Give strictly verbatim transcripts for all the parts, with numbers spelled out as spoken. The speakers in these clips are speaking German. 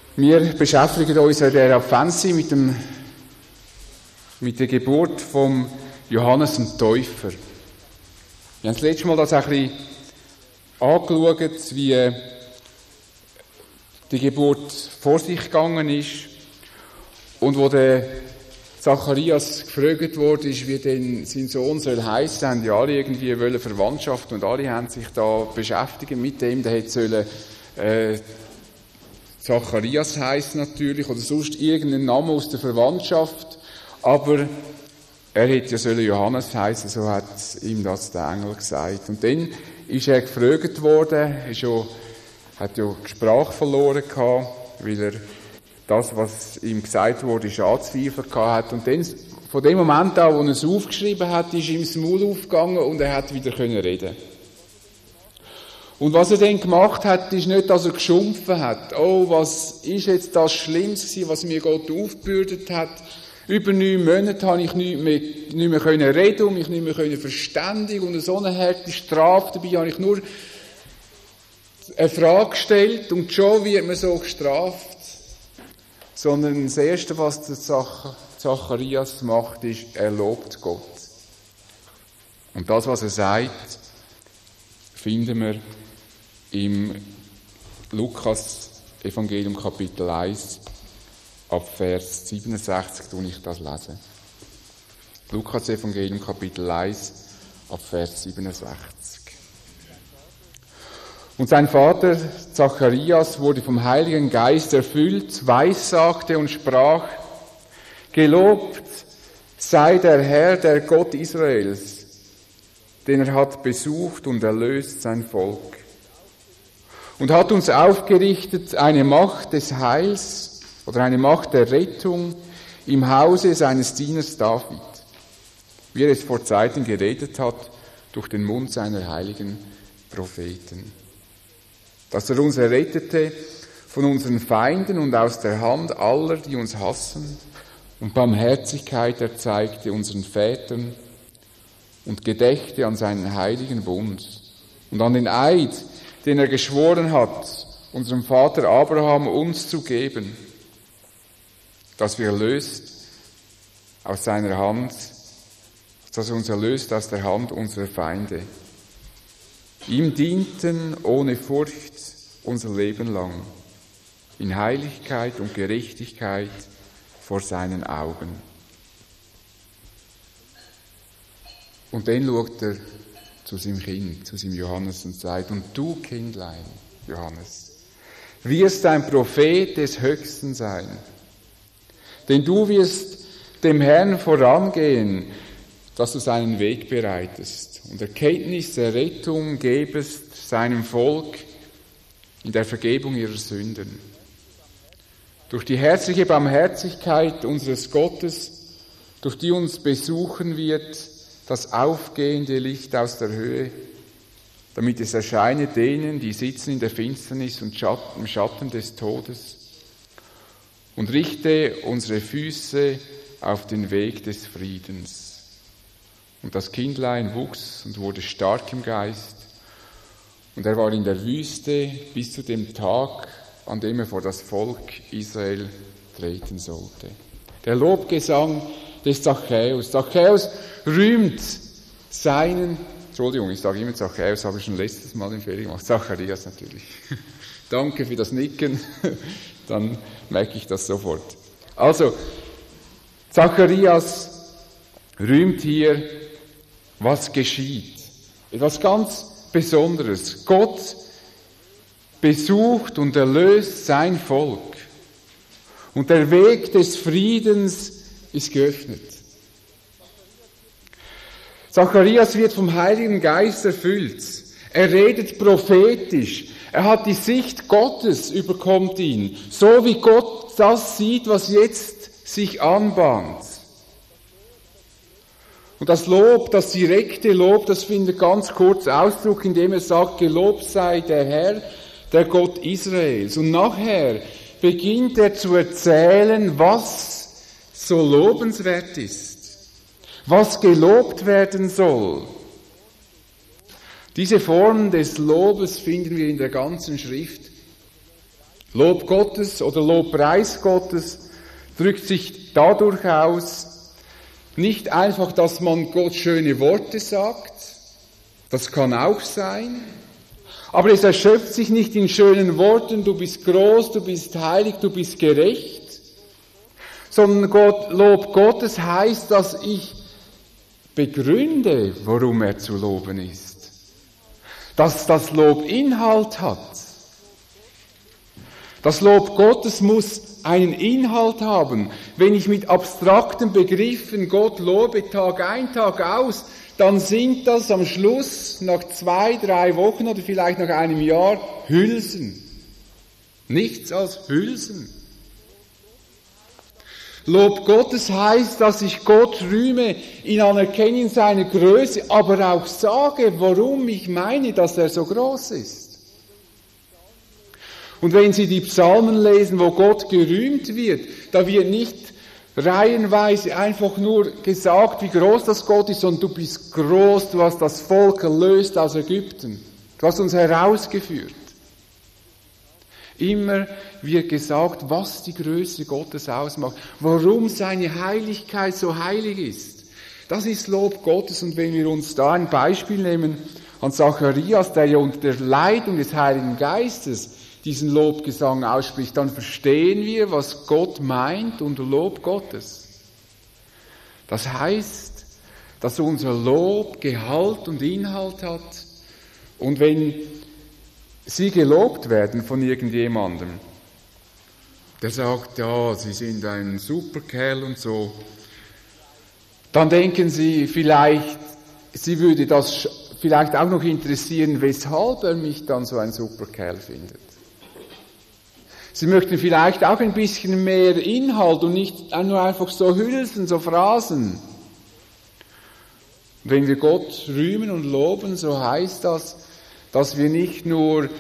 Wir beschäftigen uns in der Adventszeit mit, dem, mit der Geburt von Johannes dem Täufer. Wir haben das letzte Mal das ein bisschen angeschaut, wie die Geburt vor sich gegangen ist und wo der Zacharias gefragt wurde, wie denn sein Sohn soll heissen, haben ja alle irgendwie wollen Verwandtschaft und alle haben sich da beschäftigen mit dem, der hätte sollen, äh, Zacharias heissen natürlich, oder sonst irgendeinen Namen aus der Verwandtschaft, aber er hätte ja sollen Johannes heissen, so hat ihm das der Engel gesagt. Und dann ist er gefragt worden, ist ja, hat ja die Sprache verloren gehabt, weil er das, was ihm gesagt wurde, ist anzweifeln gehabt. Und dann, von dem Moment an, wo er es aufgeschrieben hat, ist ihm das Maul aufgegangen und er hat wieder können reden. Und was er dann gemacht hat, ist nicht, dass er geschumpfen hat. Oh, was ist jetzt das Schlimmste, was mir Gott aufgebürdet hat? Über neun Monate habe ich nicht mehr, nicht mehr können reden und mich nicht mehr können verständigen und so eine harte Strafe. Dabei habe ich nur eine Frage gestellt und schon wird man so gestraft. Sondern das Erste, was der Zach- Zacharias macht, ist, er lobt Gott. Und das, was er sagt, finden wir im Lukas-Evangelium Kapitel eins, ab Vers siebenundsechzig, tue ich das lesen. Lukas-Evangelium Kapitel eins, ab Vers siebenundsechzig. Und sein Vater Zacharias wurde vom Heiligen Geist erfüllt, weissagte und sprach: Gelobt sei der Herr, der Gott Israels, denn er hat besucht und erlöst sein Volk und hat uns aufgerichtet eine Macht des Heils oder eine Macht der Rettung im Hause seines Dieners David, wie er es vor Zeiten geredet hat durch den Mund seiner heiligen Propheten. Dass er uns errettete von unseren Feinden und aus der Hand aller, die uns hassen, und Barmherzigkeit erzeigte unseren Vätern und gedächte an seinen heiligen Bund und an den Eid, den er geschworen hat, unserem Vater Abraham uns zu geben, dass wir erlöst aus seiner Hand, dass er uns erlöst aus der Hand unserer Feinde. Ihm dienten ohne Furcht unser Leben lang, in Heiligkeit und Gerechtigkeit vor seinen Augen. Und dann schaut er zu seinem Kind, zu seinem Johannes und sagt: Und du, Kindlein, Johannes, wirst ein Prophet des Höchsten sein, denn du wirst dem Herrn vorangehen, dass du seinen Weg bereitest und Erkenntnis der Rettung gebest seinem Volk in der Vergebung ihrer Sünden. Durch die herzliche Barmherzigkeit unseres Gottes, durch die uns besuchen wird das aufgehende Licht aus der Höhe, damit es erscheine denen, die sitzen in der Finsternis und im Schatten des Todes, und richte unsere Füße auf den Weg des Friedens. Und das Kindlein wuchs und wurde stark im Geist, und er war in der Wüste bis zu dem Tag, an dem er vor das Volk Israel treten sollte. Der Lobgesang des Zachäus. Zachäus rühmt seinen, Entschuldigung, ich sage immer Zachäus, habe ich schon letztes Mal im Fehler gemacht, Zacharias natürlich. Danke für das Nicken, dann merke ich das sofort. Also, Zacharias rühmt hier, was geschieht. Etwas ganz Besonderes. Gott besucht und erlöst sein Volk. Und der Weg des Friedens ist geöffnet. Zacharias wird vom Heiligen Geist erfüllt. Er redet prophetisch. Er hat die Sicht Gottes, überkommt ihn. So wie Gott das sieht, was jetzt sich anbahnt. Und das Lob, das direkte Lob, das findet ganz kurz Ausdruck, indem er sagt: Gelobt sei der Herr, der Gott Israels. Und nachher beginnt er zu erzählen, was so lobenswert ist, was gelobt werden soll. Diese Form des Lobes finden wir in der ganzen Schrift. Lob Gottes oder Lobpreis Gottes drückt sich dadurch aus, nicht einfach, dass man Gott schöne Worte sagt, das kann auch sein, aber es erschöpft sich nicht in schönen Worten, du bist groß, du bist heilig, du bist gerecht, sondern Gott, Lob Gottes heißt, dass ich begründe, warum er zu loben ist. Dass das Lob Inhalt hat. Das Lob Gottes muss einen Inhalt haben. Wenn ich mit abstrakten Begriffen Gott lobe, Tag ein, Tag aus, dann sind das am Schluss, nach zwei, drei Wochen oder vielleicht nach einem Jahr, Hülsen. Nichts als Hülsen. Lob Gottes heißt, dass ich Gott rühme, ihn anerkenne seiner Größe, aber auch sage, warum ich meine, dass er so groß ist. Und wenn Sie die Psalmen lesen, wo Gott gerühmt wird, da wird nicht reihenweise einfach nur gesagt, wie groß das Gott ist, sondern du bist groß, du hast das Volk erlöst aus Ägypten, du hast uns herausgeführt. Immer wird gesagt, was die Größe Gottes ausmacht, warum seine Heiligkeit so heilig ist. Das ist Lob Gottes. Und wenn wir uns da ein Beispiel nehmen an Zacharias, der ja unter der Leitung des Heiligen Geistes diesen Lobgesang ausspricht, dann verstehen wir, was Gott meint unter Lob Gottes. Das heißt, dass unser Lob Gehalt und Inhalt hat. Und wenn Sie gelobt werden von irgendjemandem, der sagt, ja, Sie sind ein super Kerl und so, dann denken Sie vielleicht, Sie würde das vielleicht auch noch interessieren, weshalb er mich dann so ein super Kerl findet. Sie möchten vielleicht auch ein bisschen mehr Inhalt und nicht nur einfach so Hülsen, so Phrasen. Wenn wir Gott rühmen und loben, so heißt das, dass wir nicht nur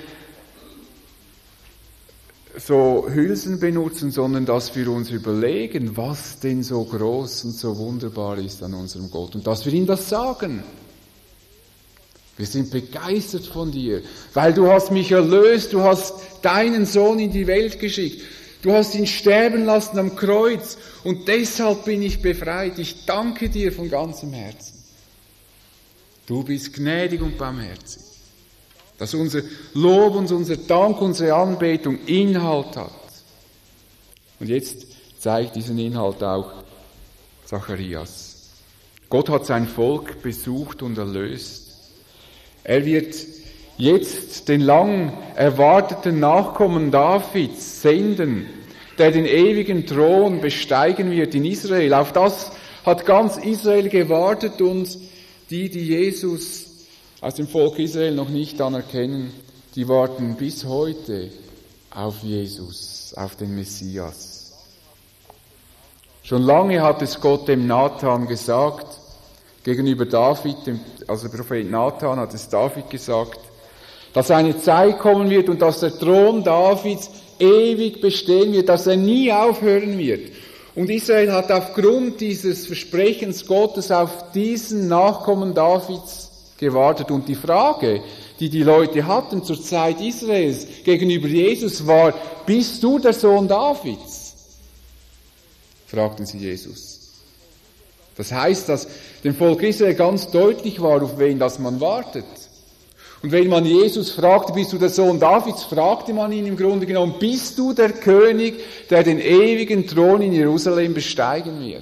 so Hülsen benutzen, sondern dass wir uns überlegen, was denn so groß und so wunderbar ist an unserem Gott und dass wir ihm das sagen. Wir sind begeistert von dir, weil du hast mich erlöst, du hast deinen Sohn in die Welt geschickt, du hast ihn sterben lassen am Kreuz und deshalb bin ich befreit. Ich danke dir von ganzem Herzen. Du bist gnädig und barmherzig. Dass unser Lob und unser Dank, unsere Anbetung Inhalt hat. Und jetzt zeigt diesen Inhalt auch Zacharias. Gott hat sein Volk besucht und erlöst. Er wird jetzt den lang erwarteten Nachkommen Davids senden, der den ewigen Thron besteigen wird in Israel. Auf das hat ganz Israel gewartet und die, die Jesus aus dem Volk Israel noch nicht anerkennen, die warten bis heute auf Jesus, auf den Messias. Schon lange hat es Gott dem Nathan gesagt, gegenüber David, also der Prophet Nathan hat es David gesagt, dass eine Zeit kommen wird und dass der Thron Davids ewig bestehen wird, dass er nie aufhören wird. Und Israel hat aufgrund dieses Versprechens Gottes auf diesen Nachkommen Davids gewartet. Und die Frage, die die Leute hatten zur Zeit Israels gegenüber Jesus war, bist du der Sohn Davids? Fragten sie Jesus. Das heißt, dass dem Volk Israel ganz deutlich war, auf wen das man wartet. Und wenn man Jesus fragte, bist du der Sohn Davids, fragte man ihn im Grunde genommen, bist du der König, der den ewigen Thron in Jerusalem besteigen wird?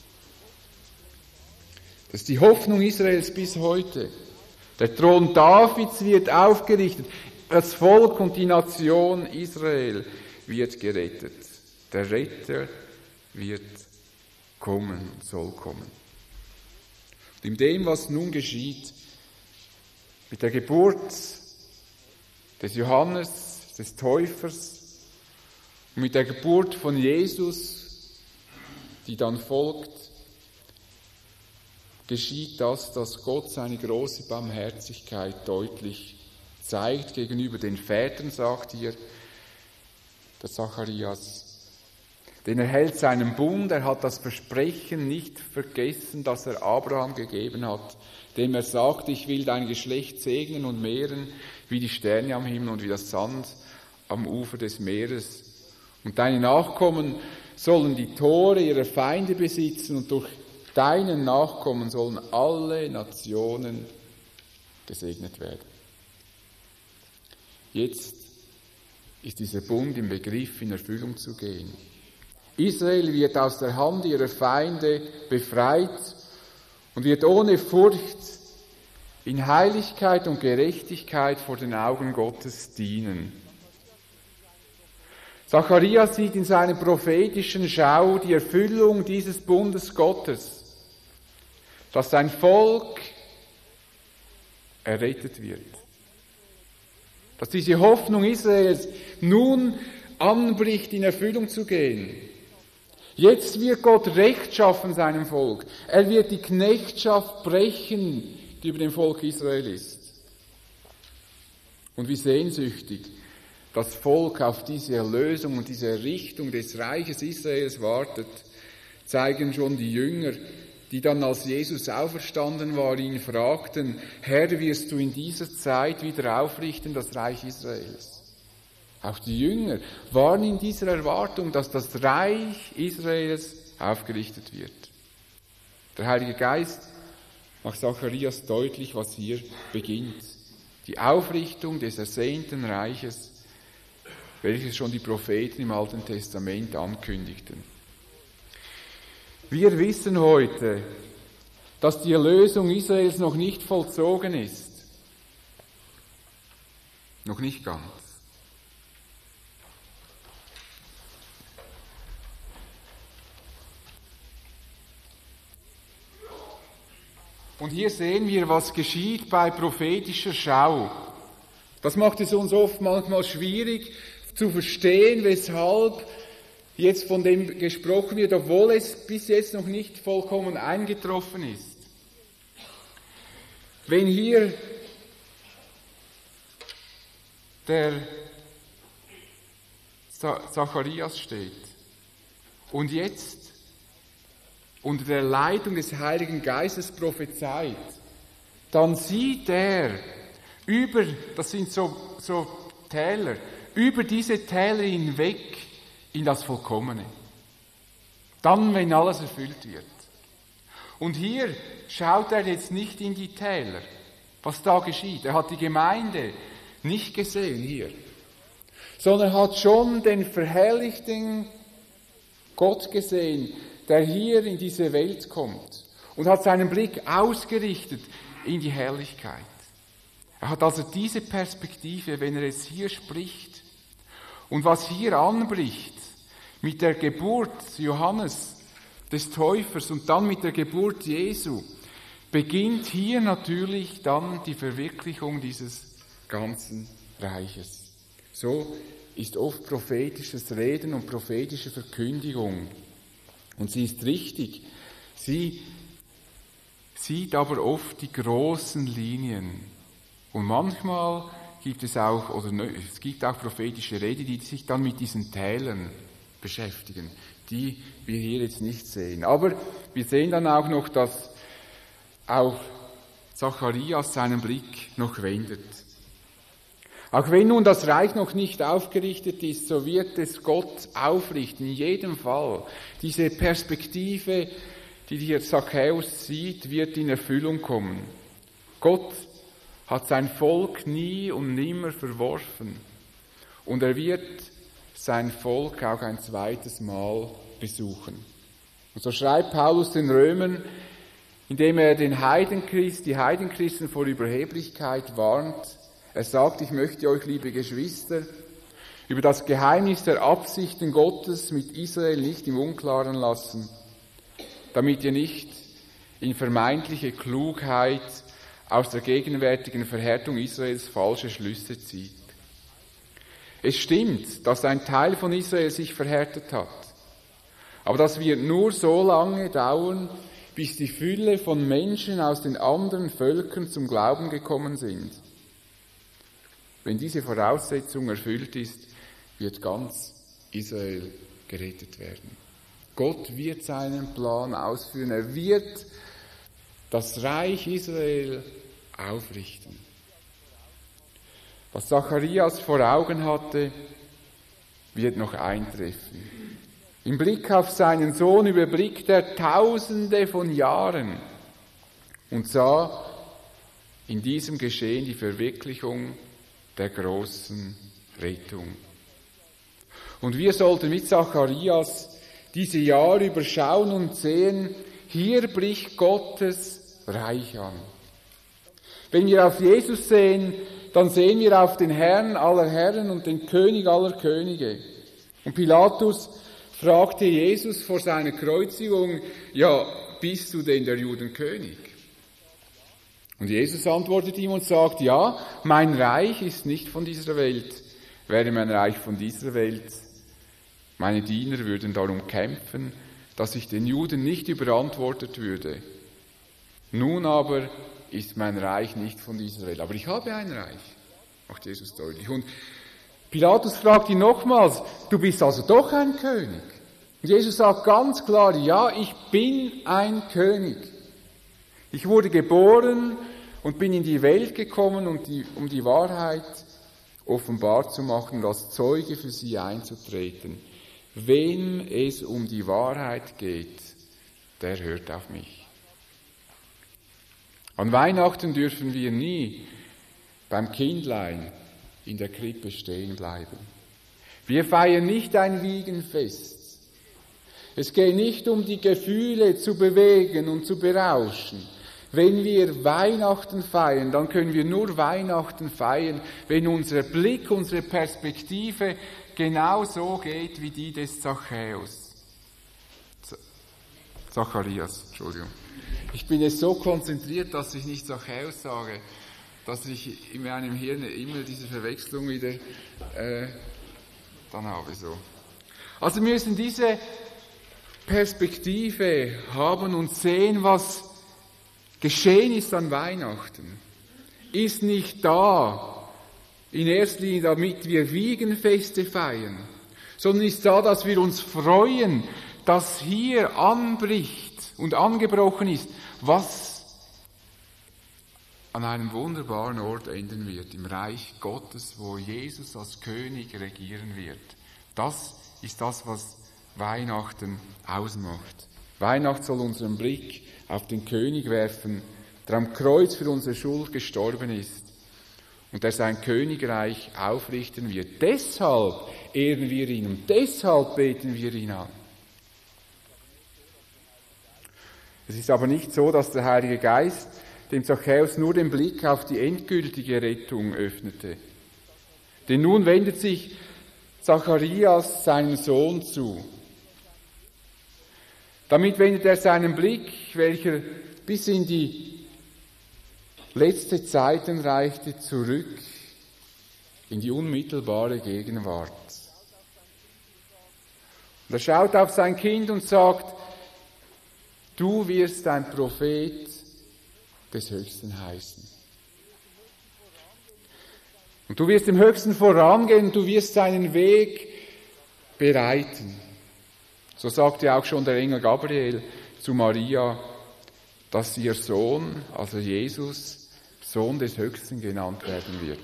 Das ist die Hoffnung Israels bis heute. Der Thron Davids wird aufgerichtet. Das Volk und die Nation Israel wird gerettet. Der Retter wird kommen und soll kommen. Und in dem, was nun geschieht, mit der Geburt des Johannes, des Täufers, und mit der Geburt von Jesus, die dann folgt, geschieht das, dass Gott seine große Barmherzigkeit deutlich zeigt gegenüber den Vätern, sagt hier der Zacharias. Denn er hält seinen Bund, er hat das Versprechen nicht vergessen, das er Abraham gegeben hat, dem er sagte, ich will dein Geschlecht segnen und mehren, wie die Sterne am Himmel und wie das Sand am Ufer des Meeres. Und deine Nachkommen sollen die Tore ihrer Feinde besitzen und durch deinen Nachkommen sollen alle Nationen gesegnet werden. Jetzt ist dieser Bund im Begriff, in Erfüllung zu gehen. Israel wird aus der Hand ihrer Feinde befreit und wird ohne Furcht in Heiligkeit und Gerechtigkeit vor den Augen Gottes dienen. Zacharias sieht in seiner prophetischen Schau die Erfüllung dieses Bundes Gottes, dass sein Volk errettet wird. Dass diese Hoffnung Israels nun anbricht, in Erfüllung zu gehen. Jetzt wird Gott Recht schaffen seinem Volk. Er wird die Knechtschaft brechen, die über dem Volk Israel ist. Und wie sehnsüchtig das Volk auf diese Erlösung und diese Errichtung des Reiches Israels wartet, zeigen schon die Jünger, die dann, als Jesus auferstanden war, ihn fragten: Herr, wirst du in dieser Zeit wieder aufrichten das Reich Israels? Auch die Jünger waren in dieser Erwartung, dass das Reich Israels aufgerichtet wird. Der Heilige Geist macht Zacharias deutlich, was hier beginnt. Die Aufrichtung des ersehnten Reiches, welches schon die Propheten im Alten Testament ankündigten. Wir wissen heute, dass die Erlösung Israels noch nicht vollzogen ist. Noch nicht ganz. Und hier sehen wir, was geschieht bei prophetischer Schau. Das macht es uns oft manchmal schwierig zu verstehen, weshalb jetzt von dem gesprochen wird, obwohl es bis jetzt noch nicht vollkommen eingetroffen ist. Wenn hier der Zacharias steht und jetzt unter der Leitung des Heiligen Geistes prophezeit, dann sieht er über, das sind so, so Täler, über diese Täler hinweg in das Vollkommene. Dann, wenn alles erfüllt wird. Und hier schaut er jetzt nicht in die Täler, was da geschieht. Er hat die Gemeinde nicht gesehen hier, sondern hat schon den verherrlichten Gott gesehen, der hier in diese Welt kommt und hat seinen Blick ausgerichtet in die Herrlichkeit. Er hat also diese Perspektive, wenn er jetzt hier spricht. Und was hier anbricht, mit der Geburt Johannes des Täufers und dann mit der Geburt Jesu, beginnt hier natürlich dann die Verwirklichung dieses ganzen Reiches. So ist oft prophetisches Reden und prophetische Verkündigung. Und sie ist richtig. Sie sieht aber oft die großen Linien. Und manchmal gibt es auch, oder es gibt auch prophetische Rede, die sich dann mit diesen Tälern beschäftigen, die wir hier jetzt nicht sehen. Aber wir sehen dann auch noch, dass auch Zacharias seinen Blick noch wendet. Auch wenn nun das Reich noch nicht aufgerichtet ist, so wird es Gott aufrichten, in jedem Fall. Diese Perspektive, die hier Zachäus sieht, wird in Erfüllung kommen. Gott hat sein Volk nie und nimmer verworfen. Und er wird sein Volk auch ein zweites Mal besuchen. Und so schreibt Paulus den Römern, indem er den Heidenchrist, die Heidenchristen vor Überheblichkeit warnt. Er sagt: Ich möchte euch, liebe Geschwister, über das Geheimnis der Absichten Gottes mit Israel nicht im Unklaren lassen, damit ihr nicht in vermeintliche Klugheit aus der gegenwärtigen Verhärtung Israels falsche Schlüsse zieht. Es stimmt, dass ein Teil von Israel sich verhärtet hat, aber das wird nur so lange dauern, bis die Fülle von Menschen aus den anderen Völkern zum Glauben gekommen sind. Wenn diese Voraussetzung erfüllt ist, wird ganz Israel gerettet werden. Gott wird seinen Plan ausführen. Er wird das Reich Israel aufrichten. Was Zacharias vor Augen hatte, wird noch eintreffen. Im Blick auf seinen Sohn überblickt er Tausende von Jahren und sah in diesem Geschehen die Verwirklichung der großen Rettung. Und wir sollten mit Zacharias diese Jahre überschauen und sehen, hier bricht Gottes Reich an. Wenn wir auf Jesus sehen, dann sehen wir auf den Herrn aller Herren und den König aller Könige. Und Pilatus fragte Jesus vor seiner Kreuzigung, ja, bist du denn der Judenkönig? Und Jesus antwortet ihm und sagt, ja, mein Reich ist nicht von dieser Welt. Wäre mein Reich von dieser Welt, meine Diener würden darum kämpfen, dass ich den Juden nicht überantwortet würde. Nun aber ist mein Reich nicht von dieser Welt. Aber ich habe ein Reich, macht Jesus deutlich. Und Pilatus fragt ihn nochmals, du bist also doch ein König? Und Jesus sagt ganz klar, ja, ich bin ein König. Ich wurde geboren und bin in die Welt gekommen, um die, um die Wahrheit offenbar zu machen und als Zeuge für sie einzutreten. Wem es um die Wahrheit geht, der hört auf mich. An Weihnachten dürfen wir nie beim Kindlein in der Krippe stehen bleiben. Wir feiern nicht ein Wiegenfest. Es geht nicht um die Gefühle zu bewegen und zu berauschen. Wenn wir Weihnachten feiern, dann können wir nur Weihnachten feiern, wenn unser Blick, unsere Perspektive genau so geht wie die des Zachäus. Zacharias, Entschuldigung. Ich bin jetzt so konzentriert, dass ich nicht Zachäus sage, dass ich in meinem Hirn immer diese Verwechslung wieder äh, dann habe. So. Also wir müssen diese Perspektive haben und sehen, was geschehen ist an Weihnachten. Ist nicht da in erster Linie, damit wir Wiegenfeste feiern, sondern ist da, dass wir uns freuen, dass hier anbricht und angebrochen ist, was an einem wunderbaren Ort enden wird, im Reich Gottes, wo Jesus als König regieren wird. Das ist das, was Weihnachten ausmacht. Weihnachten soll unseren Blick auf den König werfen, der am Kreuz für unsere Schuld gestorben ist und der sein Königreich aufrichten wird. Deshalb ehren wir ihn und deshalb beten wir ihn an. Es ist aber nicht so, dass der Heilige Geist dem Zachäus nur den Blick auf die endgültige Rettung öffnete. Denn nun wendet sich Zacharias seinem Sohn zu. Damit wendet er seinen Blick, welcher bis in die letzte Zeiten reichte, zurück in die unmittelbare Gegenwart. Und er schaut auf sein Kind und sagt, du wirst ein Prophet des Höchsten heißen. Und du wirst dem Höchsten vorangehen, du wirst seinen Weg bereiten. So sagte auch schon der Engel Gabriel zu Maria, dass ihr Sohn, also Jesus, Sohn des Höchsten genannt werden wird.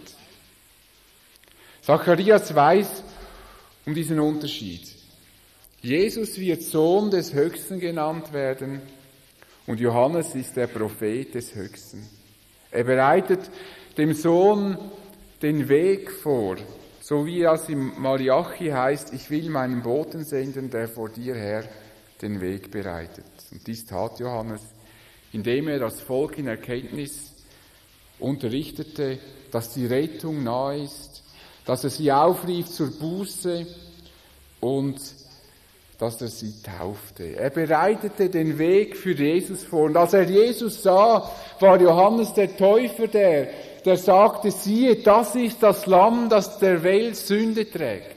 Zacharias weiß um diesen Unterschied. Jesus wird Sohn des Höchsten genannt werden und Johannes ist der Prophet des Höchsten. Er bereitet dem Sohn den Weg vor, so wie es im Malachi heißt, ich will meinen Boten senden, der vor dir her den Weg bereitet. Und dies tat Johannes, indem er das Volk in Erkenntnis unterrichtete, dass die Rettung nahe ist, dass er sie aufrief zur Buße und dass er sie taufte. Er bereitete den Weg für Jesus vor. Und als er Jesus sah, war Johannes der Täufer der, der sagte, siehe, das ist das Lamm, das der Welt Sünde trägt.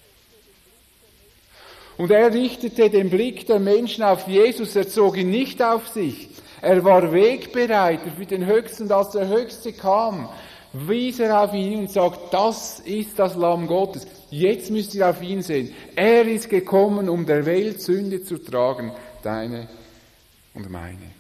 Und er richtete den Blick der Menschen auf Jesus, er zog ihn nicht auf sich. Er war Wegbereiter für den Höchsten, und als der Höchste kam, wies er auf ihn und sagt, das ist das Lamm Gottes. Jetzt müsst ihr auf ihn sehen. Er ist gekommen, um der Welt Sünde zu tragen, deine und meine.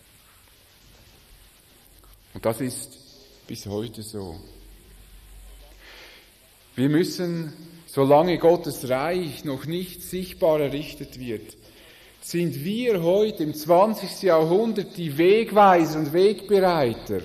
Und das ist bis heute so. Wir müssen solange Gottes Reich noch nicht sichtbar errichtet wird, sind wir heute im zwanzigsten Jahrhundert die Wegweiser und Wegbereiter,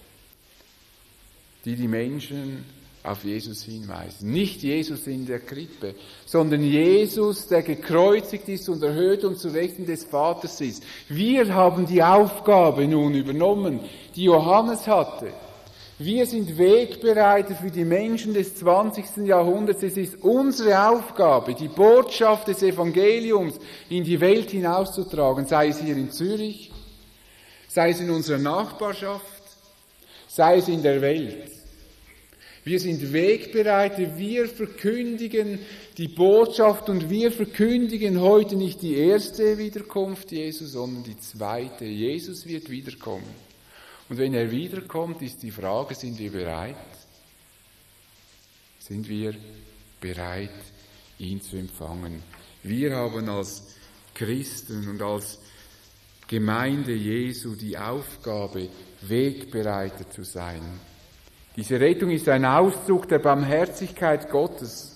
die die Menschen auf Jesus hinweisen. Nicht Jesus in der Krippe, sondern Jesus, der gekreuzigt ist und erhöht und zu Rechten des Vaters ist. Wir haben die Aufgabe nun übernommen, die Johannes hatte. Wir sind Wegbereiter für die Menschen des zwanzigsten Jahrhunderts. Es ist unsere Aufgabe, die Botschaft des Evangeliums in die Welt hinauszutragen, sei es hier in Zürich, sei es in unserer Nachbarschaft, sei es in der Welt. Wir sind Wegbereiter, wir verkündigen die Botschaft und wir verkündigen heute nicht die erste Wiederkunft Jesu, sondern die zweite. Jesus wird wiederkommen. Und wenn er wiederkommt, ist die Frage, sind wir bereit? Sind wir bereit, ihn zu empfangen? Wir haben als Christen und als Gemeinde Jesu die Aufgabe, Wegbereiter zu sein. Diese Rettung ist ein Ausdruck der Barmherzigkeit Gottes.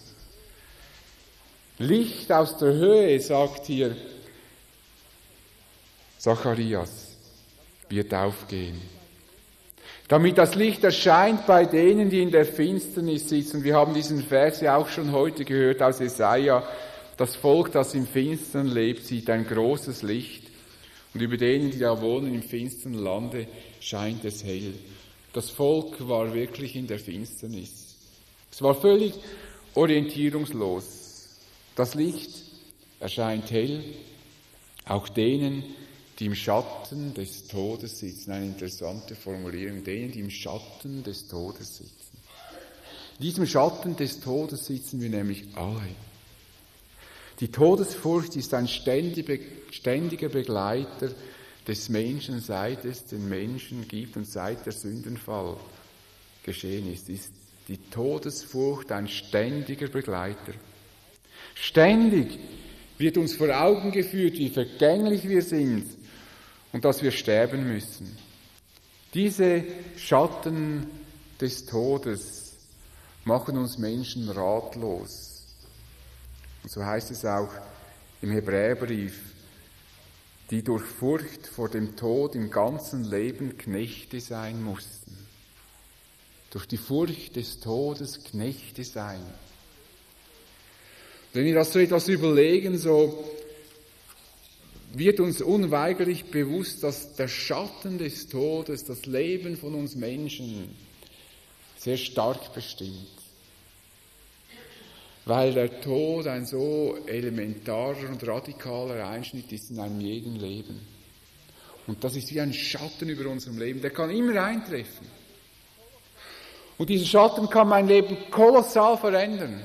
Licht aus der Höhe, sagt hier Zacharias, wird aufgehen. Damit das Licht erscheint bei denen, die in der Finsternis sitzen. Wir haben diesen Vers ja auch schon heute gehört aus Jesaja. Das Volk, das im Finstern lebt, sieht ein großes Licht. Und über denen, die da wohnen im finstern Lande, scheint es hell. Das Volk war wirklich in der Finsternis. Es war völlig orientierungslos. Das Licht erscheint hell, auch denen, die im Schatten des Todes sitzen. Eine interessante Formulierung. Denen, die im Schatten des Todes sitzen. In diesem Schatten des Todes sitzen wir nämlich alle. Die Todesfurcht ist ein ständiger Begleiter des Menschen, seit es den Menschen gibt und seit der Sündenfall geschehen ist. Ist die Todesfurcht ein ständiger Begleiter. Ständig wird uns vor Augen geführt, wie vergänglich wir sind und dass wir sterben müssen. Diese Schatten des Todes machen uns Menschen ratlos. Und so heißt es auch im Hebräerbrief, die durch Furcht vor dem Tod im ganzen Leben Knechte sein mussten. Durch die Furcht des Todes Knechte sein. Wenn wir das so etwas überlegen, so wird uns unweigerlich bewusst, dass der Schatten des Todes das Leben von uns Menschen sehr stark bestimmt. Weil der Tod ein so elementarer und radikaler Einschnitt ist in einem jeden Leben. Und das ist wie ein Schatten über unserem Leben, der kann immer eintreffen. Und dieser Schatten kann mein Leben kolossal verändern.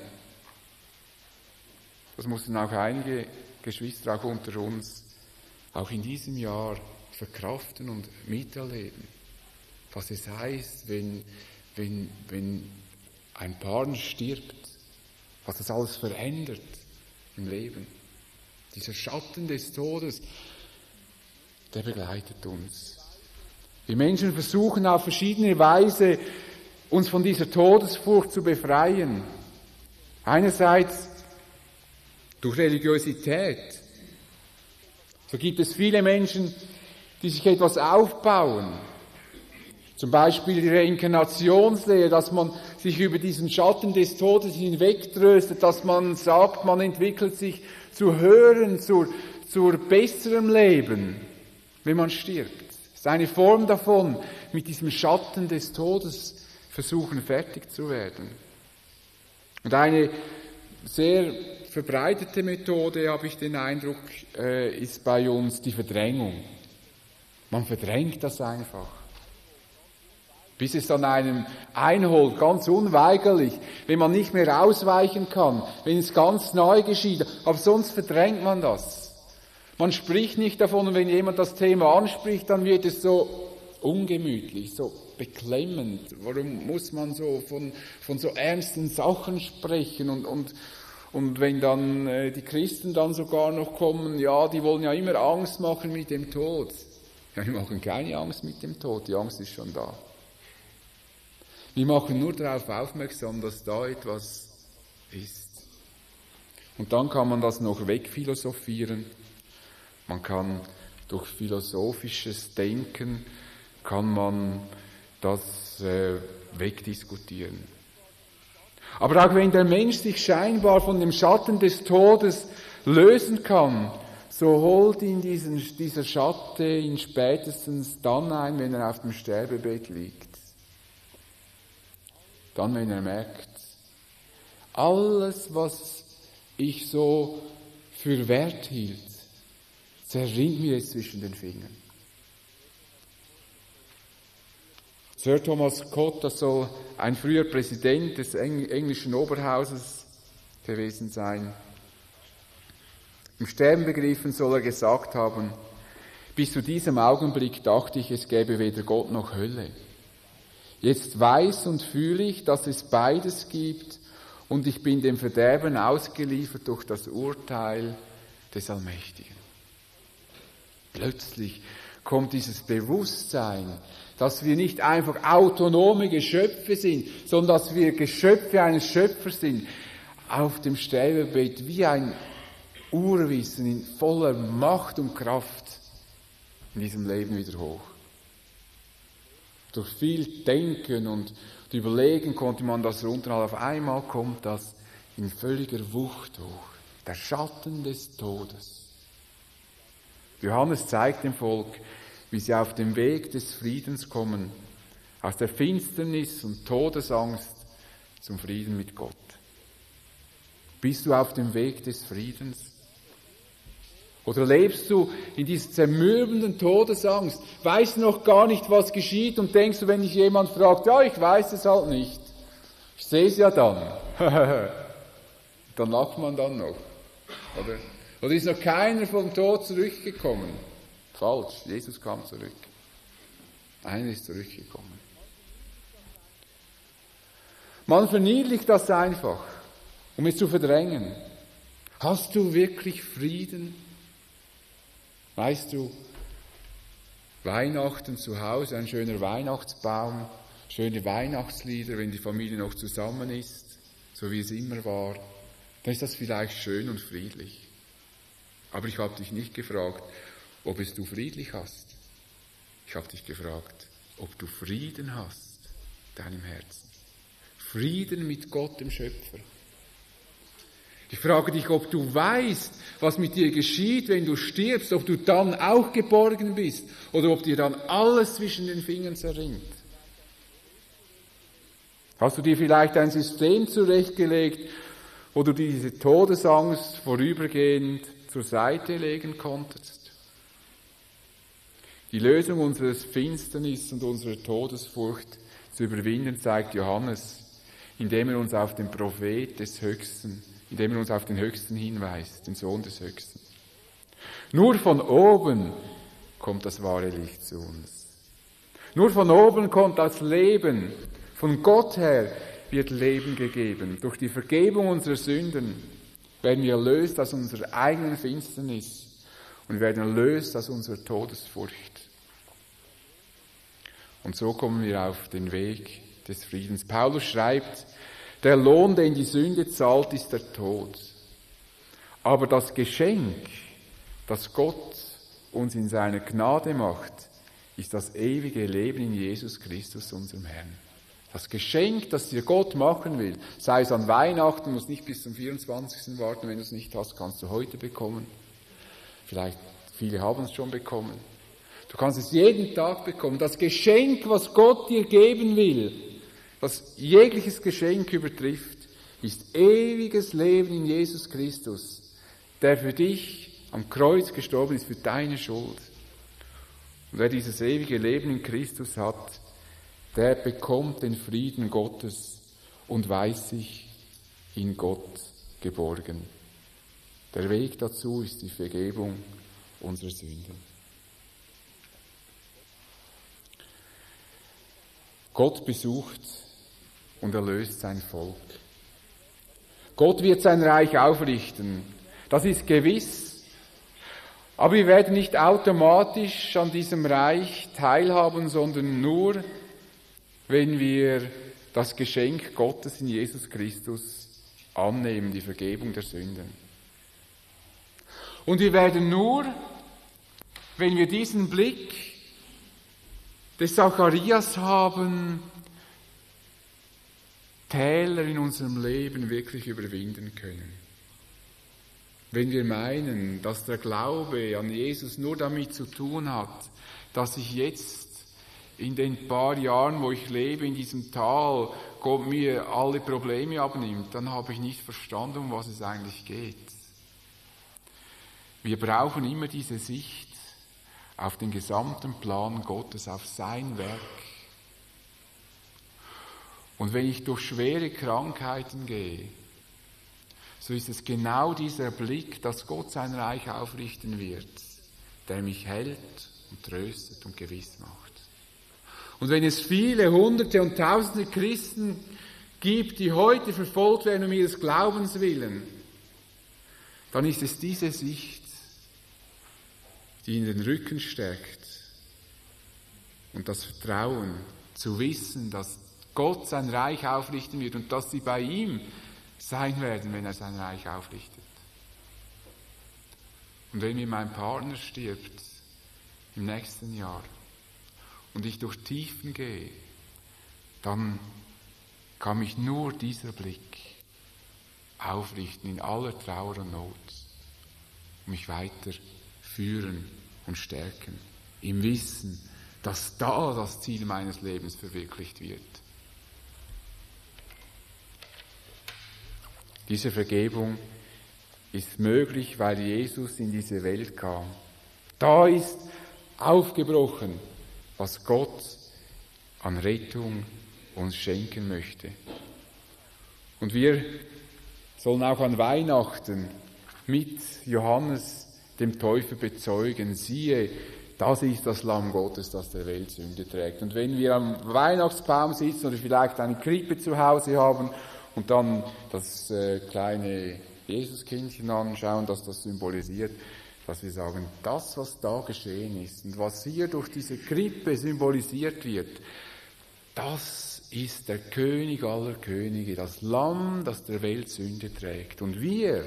Das mussten auch einige Geschwister auch unter uns auch in diesem Jahr verkraften und miterleben. Was es heißt, wenn, wenn, wenn ein Paar stirbt, was das alles verändert im Leben. Dieser Schatten des Todes, der begleitet uns. Wir Menschen versuchen auf verschiedene Weise, uns von dieser Todesfurcht zu befreien. Einerseits durch Religiosität. So gibt es viele Menschen, die sich etwas aufbauen. Zum Beispiel die Reinkarnationslehre, dass man sich über diesen Schatten des Todes hinwegtröstet, dass man sagt, man entwickelt sich zu höheren, zu, zu besserem Leben, wenn man stirbt. Das ist eine Form davon, mit diesem Schatten des Todes versuchen, fertig zu werden. Und eine sehr verbreitete Methode, habe ich den Eindruck, äh, ist bei uns die Verdrängung. Man verdrängt das einfach. Bis es dann einem einholt, ganz unweigerlich, wenn man nicht mehr ausweichen kann, wenn es ganz neu geschieht. Aber sonst verdrängt man das. Man spricht nicht davon, und wenn jemand das Thema anspricht, dann wird es so ungemütlich, so beklemmend. Warum muss man so von, von so ernsten Sachen sprechen? Und, und, und wenn dann äh, die Christen dann sogar noch kommen, ja, die wollen ja immer Angst machen mit dem Tod. Ja, wir machen keine Angst mit dem Tod, die Angst ist schon da. Wir machen nur darauf aufmerksam, dass da etwas ist. Und dann kann man das noch wegphilosophieren. Man kann durch philosophisches Denken, kann man das äh, wegdiskutieren. Aber auch wenn der Mensch sich scheinbar von dem Schatten des Todes lösen kann, so holt ihn diesen, dieser Schatten ihn spätestens dann ein, wenn er auf dem Sterbebett liegt. Dann, wenn er merkt, alles, was ich so für wert hielt, zerrinnt mir jetzt zwischen den Fingern. Sir Thomas Scott, das soll ein früher Präsident des englischen Oberhauses gewesen sein. Im Sterben begriffen soll er gesagt haben, bis zu diesem Augenblick dachte ich, es gäbe weder Gott noch Hölle. Jetzt weiß und fühle ich, dass es beides gibt und ich bin dem Verderben ausgeliefert durch das Urteil des Allmächtigen. Plötzlich kommt dieses Bewusstsein, dass wir nicht einfach autonome Geschöpfe sind, sondern dass wir Geschöpfe eines Schöpfers sind, auf dem Sterbebett wie ein Urwissen in voller Macht und Kraft in diesem Leben wieder hoch. Durch viel Denken und Überlegen konnte man das runterhalten. Auf einmal kommt das in völliger Wucht hoch. Der Schatten des Todes. Johannes zeigt dem Volk, wie sie auf dem Weg des Friedens kommen, aus der Finsternis und Todesangst zum Frieden mit Gott. Bist du auf dem Weg des Friedens? Oder lebst du in dieser zermürbenden Todesangst, weißt noch gar nicht, was geschieht und denkst du, wenn dich jemand fragt, ja, ich weiß es halt nicht. Ich sehe es ja dann. Dann lacht man dann noch. Oder? Oder ist noch keiner vom Tod zurückgekommen? Falsch, Jesus kam zurück. Einer ist zurückgekommen. Man verniedlicht das einfach, um es zu verdrängen. Hast du wirklich Frieden? Weißt du, Weihnachten zu Hause, ein schöner Weihnachtsbaum, schöne Weihnachtslieder, wenn die Familie noch zusammen ist, so wie es immer war, dann ist das vielleicht schön und friedlich. Aber ich habe dich nicht gefragt, ob es du friedlich hast. Ich habe dich gefragt, ob du Frieden hast in deinem Herzen. Frieden mit Gott, dem Schöpfer. Ich frage dich, ob du weißt, was mit dir geschieht, wenn du stirbst, ob du dann auch geborgen bist oder ob dir dann alles zwischen den Fingern zerrinnt. Hast du dir vielleicht ein System zurechtgelegt, wo du diese Todesangst vorübergehend zur Seite legen konntest? Die Lösung unseres Finsternis und unserer Todesfurcht zu überwinden, zeigt Johannes, indem er uns auf den Prophet des Höchsten indem er uns auf den Höchsten hinweist, den Sohn des Höchsten. Nur von oben kommt das wahre Licht zu uns. Nur von oben kommt das Leben. Von Gott her wird Leben gegeben. Durch die Vergebung unserer Sünden werden wir erlöst aus unserer eigenen Finsternis und werden erlöst aus unserer Todesfurcht. Und so kommen wir auf den Weg des Friedens. Paulus schreibt, der Lohn, den die Sünde zahlt, ist der Tod. Aber das Geschenk, das Gott uns in seiner Gnade macht, ist das ewige Leben in Jesus Christus, unserem Herrn. Das Geschenk, das dir Gott machen will, sei es an Weihnachten, musst nicht bis zum vierundzwanzigsten warten, wenn du es nicht hast, kannst du heute bekommen. Vielleicht, viele haben es schon bekommen. Du kannst es jeden Tag bekommen. Das Geschenk, was Gott dir geben will, was jegliches Geschenk übertrifft, ist ewiges Leben in Jesus Christus, der für dich am Kreuz gestorben ist, für deine Schuld. Und wer dieses ewige Leben in Christus hat, der bekommt den Frieden Gottes und weiß sich in Gott geborgen. Der Weg dazu ist die Vergebung unserer Sünden. Gott besucht und erlöst sein Volk. Gott wird sein Reich aufrichten. Das ist gewiss. Aber wir werden nicht automatisch an diesem Reich teilhaben, sondern nur, wenn wir das Geschenk Gottes in Jesus Christus annehmen, die Vergebung der Sünden. Und wir werden nur, wenn wir diesen Blick des Zacharias haben, Täler in unserem Leben wirklich überwinden können. Wenn wir meinen, dass der Glaube an Jesus nur damit zu tun hat, dass ich jetzt in den paar Jahren, wo ich lebe, in diesem Tal, Gott mir alle Probleme abnimmt, dann habe ich nicht verstanden, um was es eigentlich geht. Wir brauchen immer diese Sicht auf den gesamten Plan Gottes, auf sein Werk. Und wenn ich durch schwere Krankheiten gehe, so ist es genau dieser Blick, dass Gott sein Reich aufrichten wird, der mich hält und tröstet und gewiss macht. Und wenn es viele Hunderte und Tausende Christen gibt, die heute verfolgt werden um ihres Glaubens willen, dann ist es diese Sicht, die in den Rücken stärkt und das Vertrauen zu wissen, dass Gott sein Reich aufrichten wird und dass sie bei ihm sein werden, wenn er sein Reich aufrichtet. Und wenn mir mein Partner stirbt im nächsten Jahr und ich durch Tiefen gehe, dann kann mich nur dieser Blick aufrichten in aller Trauer und Not und mich weiter führen und stärken, im Wissen, dass da das Ziel meines Lebens verwirklicht wird. Diese Vergebung ist möglich, weil Jesus in diese Welt kam. Da ist aufgebrochen, was Gott an Rettung uns schenken möchte. Und wir sollen auch an Weihnachten mit Johannes dem Täufer bezeugen, siehe, das ist das Lamm Gottes, das der Welt Sünde trägt. Und wenn wir am Weihnachtsbaum sitzen oder vielleicht eine Krippe zu Hause haben und dann das äh, kleine Jesuskindchen anschauen, das das symbolisiert, dass wir sagen, das, was da geschehen ist und was hier durch diese Krippe symbolisiert wird, das ist der König aller Könige, das Lamm, das der Welt Sünde trägt. Und wir,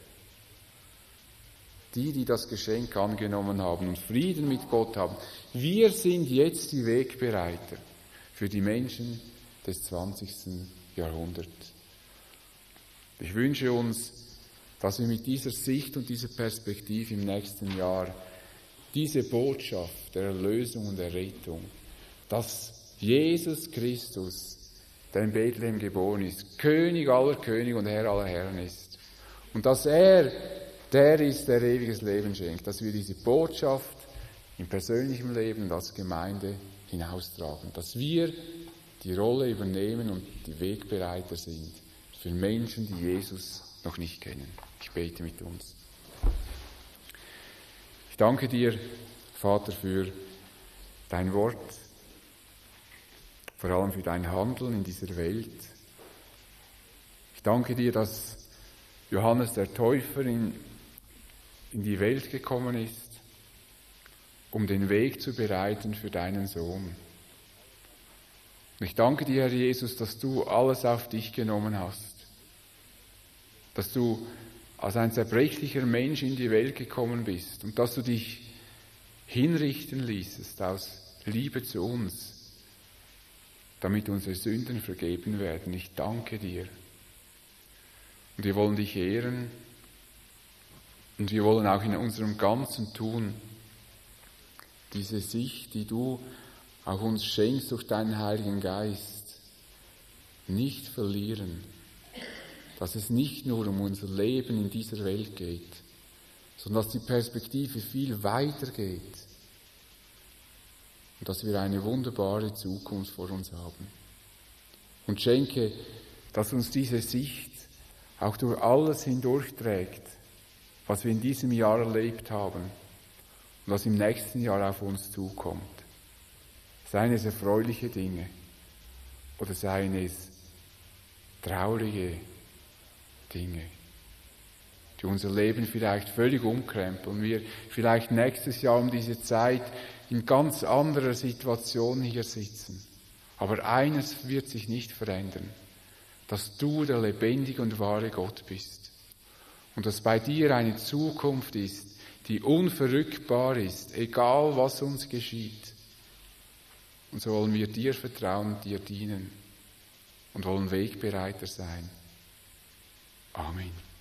die, die das Geschenk angenommen haben und Frieden mit Gott haben, wir sind jetzt die Wegbereiter für die Menschen des zwanzigsten Jahrhunderts. Ich wünsche uns, dass wir mit dieser Sicht und dieser Perspektive im nächsten Jahr diese Botschaft der Erlösung und der Rettung, dass Jesus Christus, der in Bethlehem geboren ist, König aller Könige und Herr aller Herren ist, und dass er der ist, der ewiges Leben schenkt, dass wir diese Botschaft im persönlichen Leben und als Gemeinde hinaustragen, dass wir die Rolle übernehmen und die Wegbereiter sind für Menschen, die Jesus noch nicht kennen. Ich bete mit uns. Ich danke dir, Vater, für dein Wort, vor allem für dein Handeln in dieser Welt. Ich danke dir, dass Johannes der Täufer in, in die Welt gekommen ist, um den Weg zu bereiten für deinen Sohn. Und ich danke dir, Herr Jesus, dass du alles auf dich genommen hast, dass du als ein zerbrechlicher Mensch in die Welt gekommen bist und dass du dich hinrichten ließest aus Liebe zu uns, damit unsere Sünden vergeben werden. Ich danke dir. Und wir wollen dich ehren und wir wollen auch in unserem ganzen Tun diese Sicht, die du auch uns schenkst durch deinen Heiligen Geist, nicht verlieren. Dass es nicht nur um unser Leben in dieser Welt geht, sondern dass die Perspektive viel weiter geht und dass wir eine wunderbare Zukunft vor uns haben. Und schenke, dass uns diese Sicht auch durch alles hindurchträgt, was wir in diesem Jahr erlebt haben und was im nächsten Jahr auf uns zukommt. Seien es erfreuliche Dinge oder seien es traurige Dinge, die unser Leben vielleicht völlig umkrempeln. Wir vielleicht nächstes Jahr um diese Zeit in ganz anderer Situation hier sitzen. Aber eines wird sich nicht verändern, dass du der lebendige und wahre Gott bist und dass bei dir eine Zukunft ist, die unverrückbar ist, egal was uns geschieht. Und so wollen wir dir vertrauen, dir dienen und wollen Wegbereiter sein. Amen.